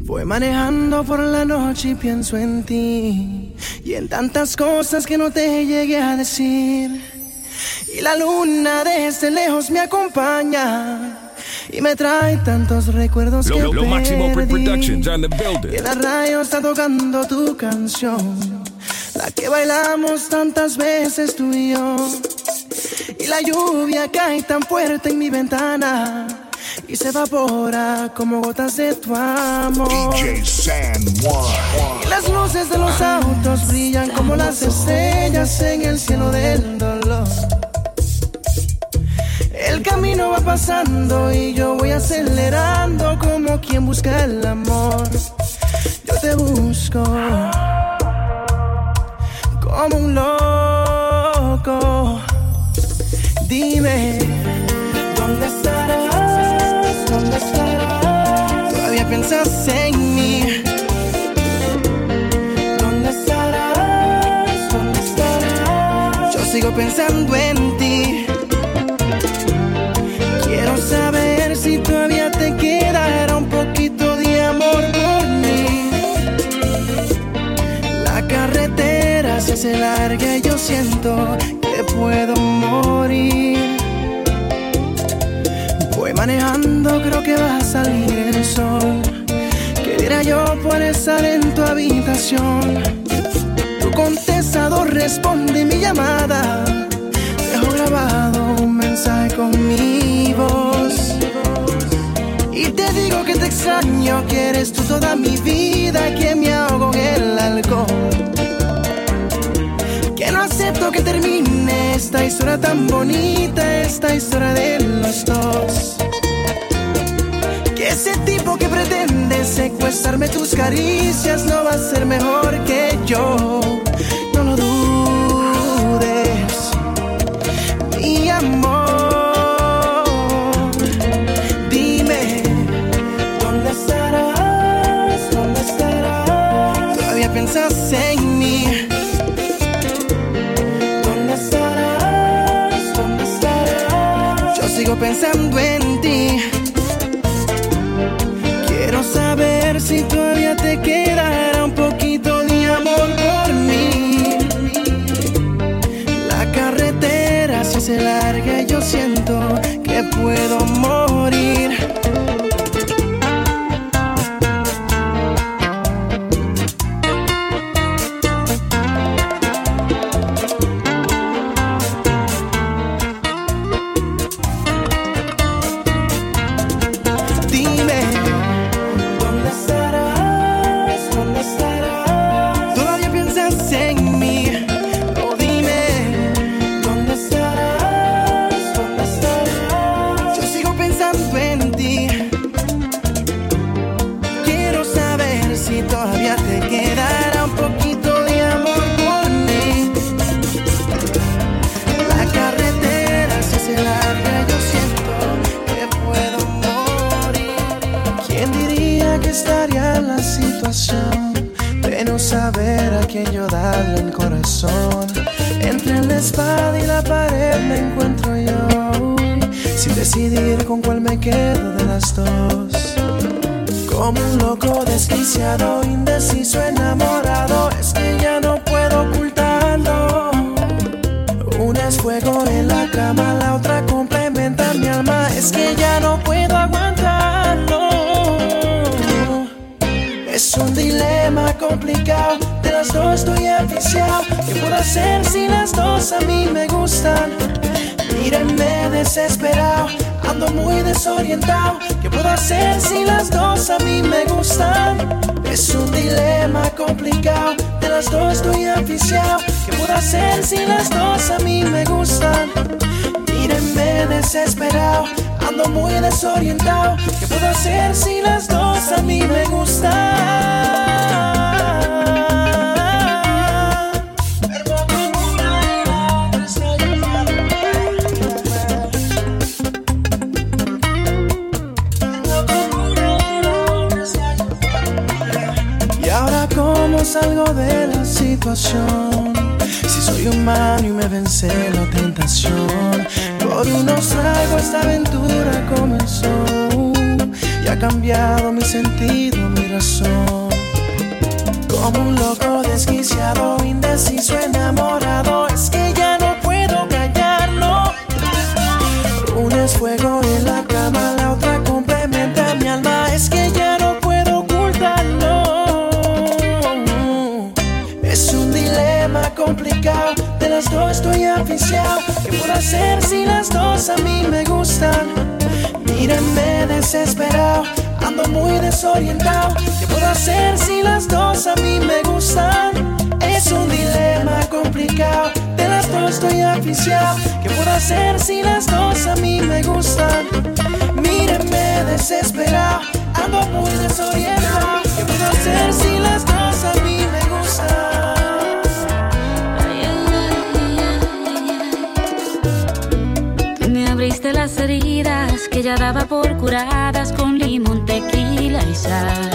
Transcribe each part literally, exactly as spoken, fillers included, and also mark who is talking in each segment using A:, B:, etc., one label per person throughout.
A: Voy manejando por la noche y pienso en ti y en tantas cosas que no te llegué a decir. Y la luna desde lejos me acompaña y me trae tantos recuerdos
B: Lo,
A: que
B: lo, lo Máximo
A: perdí.
B: Productions on the building.
A: Y en la radio está tocando tu canción, la que bailamos tantas veces tú y yo. Y la lluvia cae tan fuerte en mi ventana y se evapora como gotas de tu amor.
C: D J San Juan.
A: Y las luces de los autos brillan como las estrellas en el cielo del dolor. El camino va pasando y yo voy acelerando como quien busca el amor. Yo te busco como un loco. Dime, ¿dónde estarás? ¿Dónde estarás? Todavía piensas en mí. ¿Dónde estarás? ¿Dónde estarás? Yo sigo pensando en ti. Quiero saber si todavía te quedará un poquito de amor por mí. La carretera se hace larga y yo siento que puedo morir. Voy manejando, creo que va a salir el sol. ¿Qué dirá yo por estar en tu habitación? Tu contestador responde mi llamada. Dejo grabado un mensaje con mi voz y te digo que te extraño, que eres tú toda mi vida, que me ahogo en el alcohol, que no acepto que termine esta historia tan bonita, esta historia de los dos, que ese tipo que pretende secuestrarme tus caricias no va a ser mejor que yo. No lo dudes, mi amor. Dime, ¿dónde estarás? ¿Dónde estarás? Todavía piensas en mí. ¿Dónde estarás? ¿Dónde estarás? Yo sigo pensando en ti. Quiero saber si todavía te quedará un poquito de amor por mí. La carretera se hace larga y yo siento que puedo morir. Dime, ¿dónde estarás? ¿Dónde estarás? Todavía piensas en mí. Oh, dime, ¿dónde estarás? ¿Dónde estarás? Yo sigo pensando en ti. Quiero saber si todavía te quedará un poquito de amor por mí. La carretera se hace larga, yo siento que puedo morir. ¿Quién diría que estaría en la situación de no saber a quién yo darle el corazón? Entre la espada y la pared me encuentro yo, sin decidir con cuál me quedo de las dos. Como un loco desquiciado, indeciso, enamorado, es que ya no puedo ocultarlo. Una es fuego en la cama, la otra complementa mi alma, es que ya no puedo aguantarlo. Es un dilema complicado, de las dos estoy enviciado. ¿Qué puedo hacer si las dos a mí me gustan? Mírenme desesperado, ando muy desorientado. ¿Qué puedo hacer si las dos a mí me gustan? Es un dilema complicado, de las dos estoy enviciado. ¿Qué puedo hacer si las dos a mí me gustan? Mírenme desesperado, ando muy desorientado. ¿Qué puedo hacer si las dos a mí me gustan? Y ahora, ¿cómo salgo de la situación? Si soy humano y me vence la tentación, por unos tragos esta aventura comenzó. Y a cambiado mi sentido, mi razón. Como un loco desquiciado, indeciso, enamorado. Es que ya no puedo callarlo. Una es fuego en la cama, la otra complementa mi alma. Es que ya no puedo ocultarlo. Es un dilema complicado, de las dos estoy aficiado. ¿Qué puedo hacer si las dos a mí me gustan? Mírenme desesperado, ando muy desorientado. ¿Qué puedo hacer si las dos a mí me gustan? Es un dilema complicado, de las dos estoy aficiado. ¿Qué puedo hacer si las dos a mí me gustan? Mírenme desesperado, ando muy desorientado. ¿Qué puedo hacer si las dos a mí me gustan?
B: Tú me abriste las heridas que ya daba por curadas con limón, tequila y sal.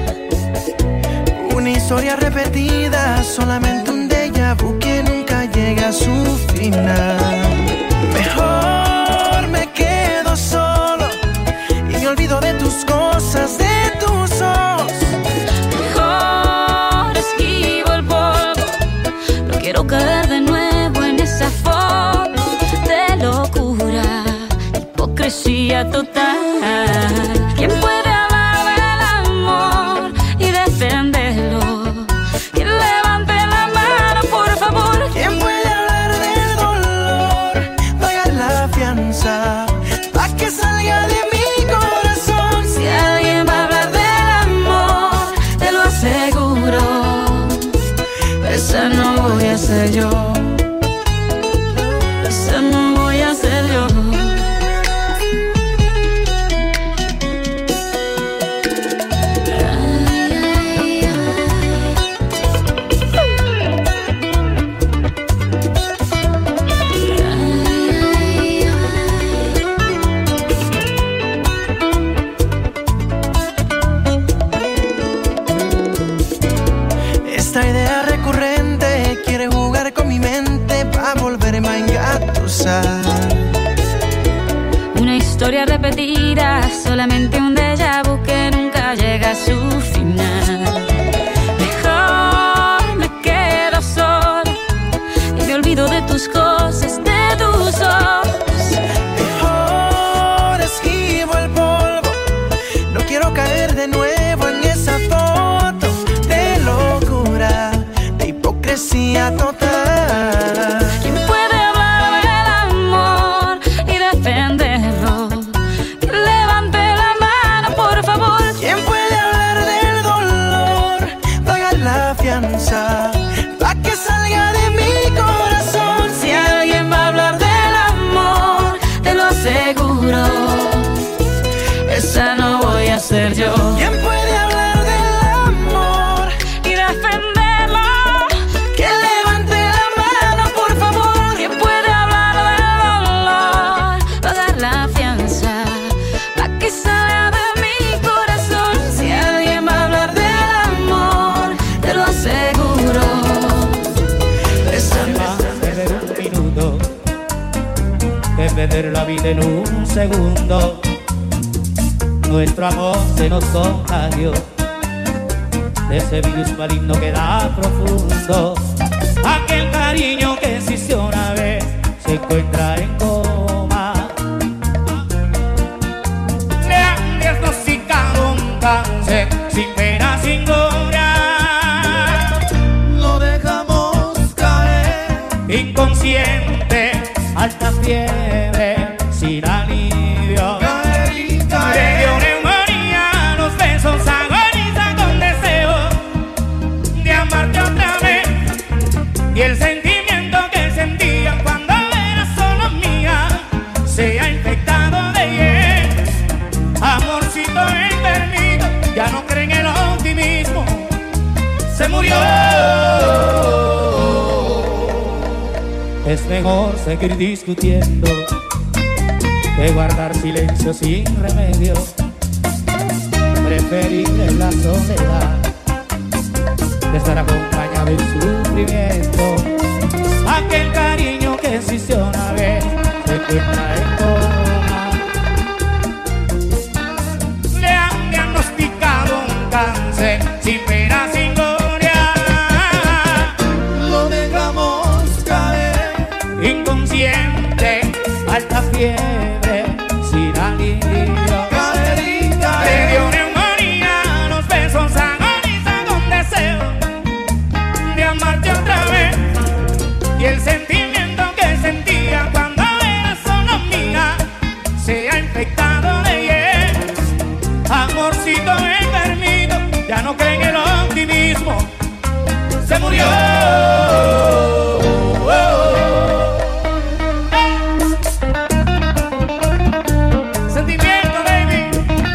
A: Una historia repetida, solamente un déjà vu que nunca llega a su final. Mejor me quedo solo y me olvido de tus cosas, de tus ojos.
B: Mejor esquivo el polvo, no quiero caer de nuevo en esa foto de locura, hipocresía total. ¿Quién puede hablar del amor y defenderlo? ¿Quién levante la mano, por favor?
A: ¿Quién puede hablar del dolor? Pagar la fianza pa' que salga de mi corazón.
B: Si alguien va a hablar del amor, te lo aseguro, esa no voy a ser yo. Esa no voy a ser yo.
A: Esta idea recurrente quiere jugar con mi mente pa' volverme a engatusar.
B: Una historia repetida, solamente un déjà vu que nunca llega a su final. Mejor me quedo solo y me olvido de tus cosas, de tus ojos.
A: Mejor esquivo el polvo, no quiero caer de nuevo en esa foto de locura, de hipocresía total.
B: ¿Quién puede hablar del amor y defenderlo? Que levante la mano, por favor.
A: ¿Quién puede hablar del dolor? Pagar la fianza pa' que salga de mi corazón.
B: Si alguien va a hablar del amor, te lo aseguro, esa no voy a ser yo.
A: ¿Quién puede hablar del amor
B: Y defenderlo,
A: que levante la mano, por favor?
B: ¿quién puede hablar del dolor? Pagar la fianza pa' que salga de mi corazón. Si alguien va a hablar del amor, te lo aseguro, esa
D: Más perder un minuto que perder la vida en un segundo. Nuestro amor se nos contagió de ese virus maligno que da profundo. Aquel cariño que existió una vez se encuentra en coma. Le han diagnosticado un cáncer sin pena, sin gloria. Lo dejamos caer inconsciente, alta fiebre, sin alivio. Le dio neumonía, los besos agonizan con deseo de amarte otra vez. Y el sentimiento que sentía cuando era solo mía se ha infectado de hiel. Amorcito enfermito, ya no cree en el optimismo, se murió. Es mejor seguir discutiendo que guardar silencio sin remedio. Preferible la soledad de estar acompañado en sufrimiento. Aquel cariño que existió una vez se encuentra en coma. Le han viejito enfermito, ya no cree en el optimismo, se murió. Sentimiento, baby.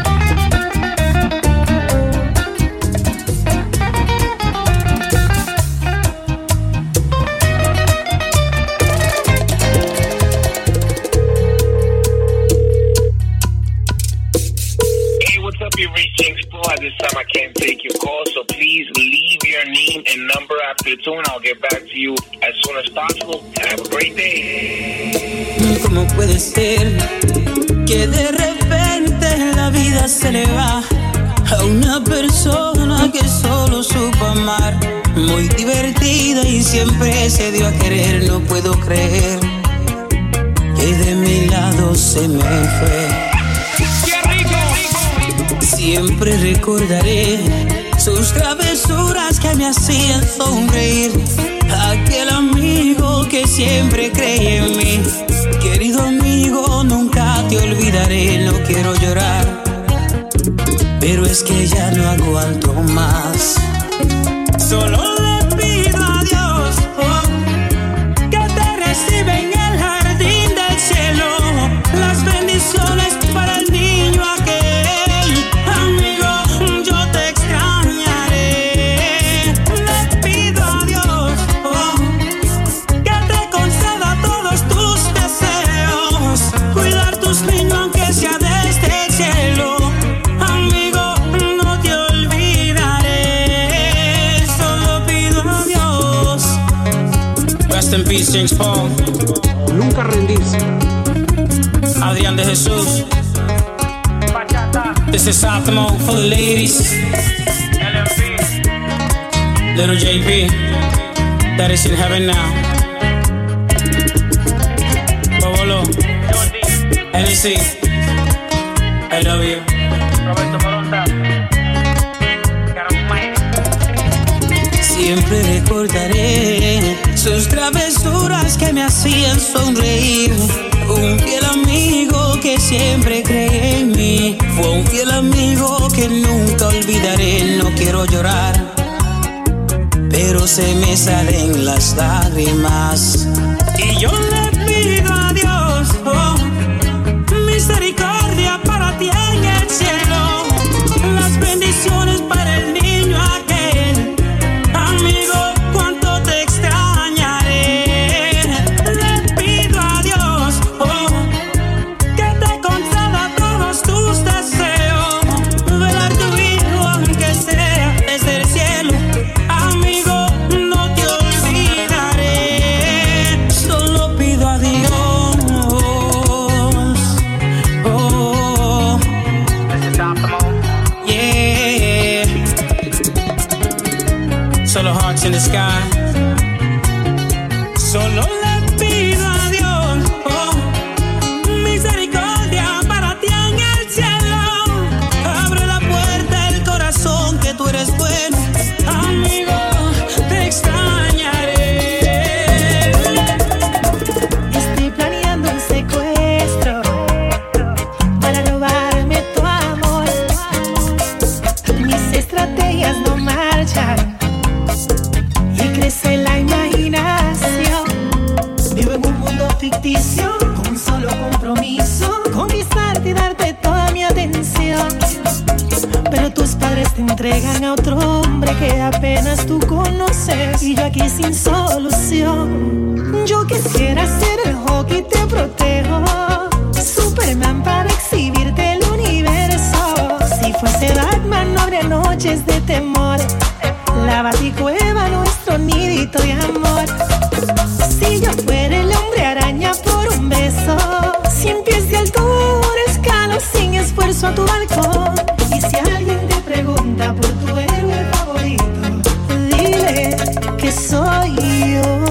E: You reach James Paul. At this time, I can't take your call, so please leave your name and number after the tune. I'll get back to you as soon as possible. Have a great day.
F: ¿Cómo puede ser que de repente la vida se le va a una persona que solo supo amar? Muy divertida y siempre se dio a querer. No puedo creer que de mi lado se me fue. Siempre recordaré sus travesuras que me hacían sonreír. Aquel amigo que siempre creí en mí. Querido amigo, nunca te olvidaré. No quiero llorar, pero es que ya no aguanto más. Solo le pido a Dios oh, que te reciba en el jardín del cielo. Las bendiciones para el niño aquel. Rest in peace, James Paul.
G: Nunca rendirse.
F: Adrián de Jesús. This is Optimo for the ladies. L M P. Little J P. That is in heaven now. Bobolo. N E C. I love you. Roberto Moronta. Siempre recordaré sus travesuras que me hacían sonreír. Un fiel amigo que siempre creí en mí. Fue un fiel amigo que nunca olvidaré. No quiero llorar, pero se me salen las lágrimas. Y yo le pido a Dios oh, misericordia para ti en el cielo. Las bendiciones para el niño aquel. Amigo, cuánto te extrañaré. Le pido a Dios oh, que te conceda todos tus deseos. Ver a tu hijo aunque sea desde el cielo. Amigo, no te olvidaré. Solo pido a Dios oh, yeah. Solo hearts in the sky. Solo le pido a Dios oh, misericordia para ti en el cielo. Abre la puerta del corazón que tú eres bueno. Amigo, te extrañaré.
A: Estoy planeando un secuestro para robarme tu amor. Mis estrategias no marchan y crece la imaginación. Vivo en un mundo ficticio con un solo compromiso: conquistarte y darte toda mi atención. Pero tus padres te entregan a otro hombre que apenas tú conoces, y yo aquí sin solución. Yo quisiera ser el Hulk y te protejo, Superman para exhibirte el universo. Si fuese Batman no habría noches de temor. La Baticueva, nuestro nidito de amor. Si yo fuera el hombre araña por un beso, cien pies de altura escalo sin esfuerzo a tu balcón. Y si alguien te pregunta por tu héroe favorito, dile que soy yo.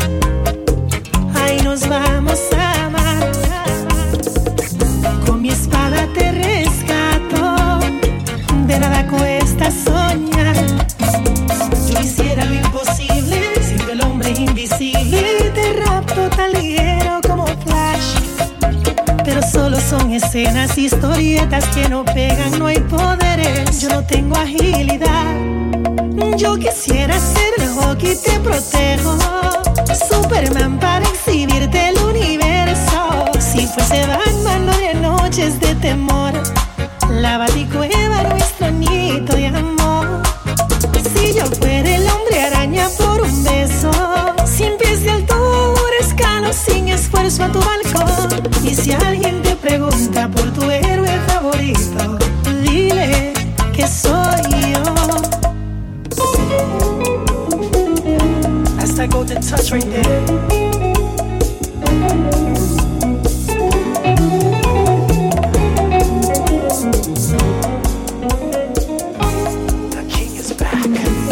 A: Ahí nos vamos a amar. Con mi
H: son escenas, historietas que no pegan, no hay poderes. Yo no tengo agilidad. Yo quisiera ser el hockey, te protejo. Superman para exhibirte el universo. Si fuese Batman no habría noches de temor. La Baticueva, nuestro nido de amor. Si yo fuera el hombre araña por un beso, cien pies de altura, escalo sin esfuerzo a tu balcón. Y si alguien te pregunta por tu héroe favorito, dile que soy yo. That's that golden touch right there. The king is back.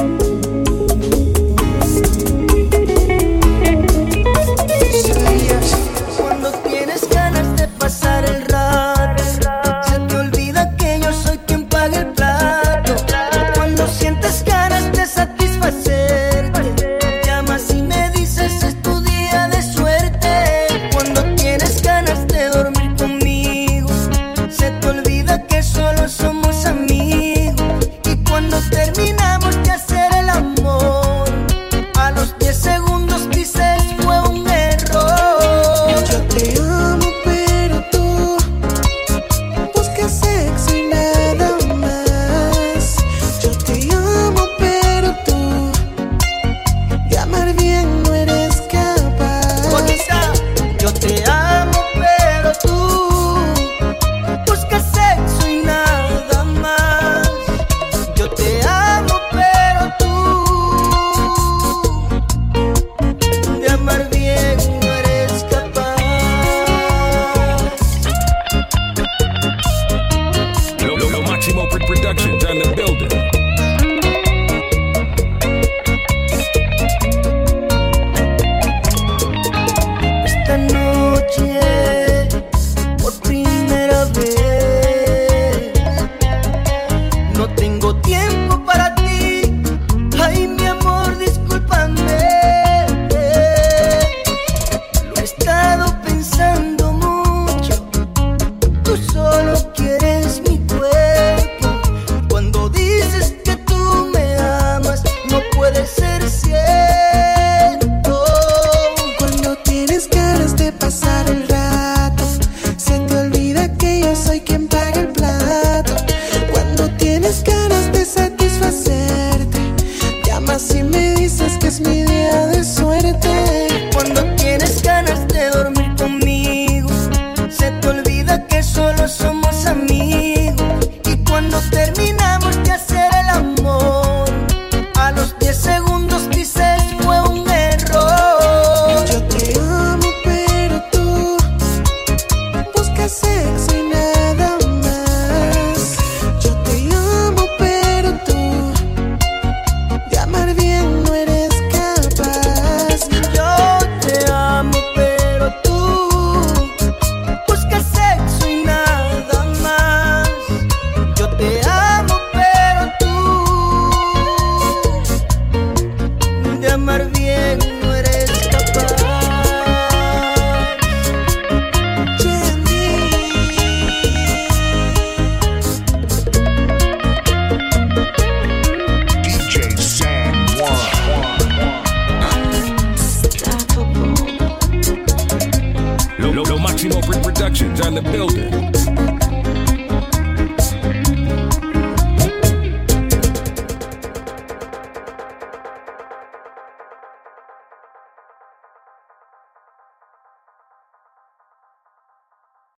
I: Cuando tienes ganas de pasar el rato, se te olvida que yo soy quien paga el plato. Cuando sientes ganas de satisfacerte, llamas y me dices es tu día de suerte. Cuando tienes ganas de dormir conmigo, se te olvida que solo somos amigos. Y cuando terminamos de hacer el amor, a los diez segundos dices fue un error.
A: Yo te amo, pero tú buscas sexo y nada más. Yo te amo, pero tú de amar bien no eres capaz.
I: Bonita, yo te amo, pero tú buscas sexo y nada más. Yo te amo, pero tú de amar bien no eres capaz.
J: Lo, lo, lo Máximo Productions on the building.
I: Esta noche, por primera vez, no tengo tiempo para ti. Ay, mi amor, discúlpame. Lo he estado pensando mucho. Tú solo quieres mi cuerpo. Cuando dices que tú me amas, no puede ser cierto.
A: Cuando tienes ganas de pasar el rato, se te olvida que yo soy quien paga el plato. Cuando tienes ganas de satisfacerte, llamas y me dices que es mi día de suerte.
I: Cuando tienes ganas de dormir conmigo, se te olvida que solo somos amigos. Y cuando terminamos de hacer el amor, a los diez segundos dices fue un error.
A: Yo te amo, pero tú buscas sexo y nada más. Yo te amo, pero tú de amar bien no eres capaz.
I: Yo te amo, pero tú buscas sexo y nada más. Yo te amo, pero tú de amar bien no eres capaz.
C: D J San One.
J: Lo, lo, lo Máximo Productions on the building.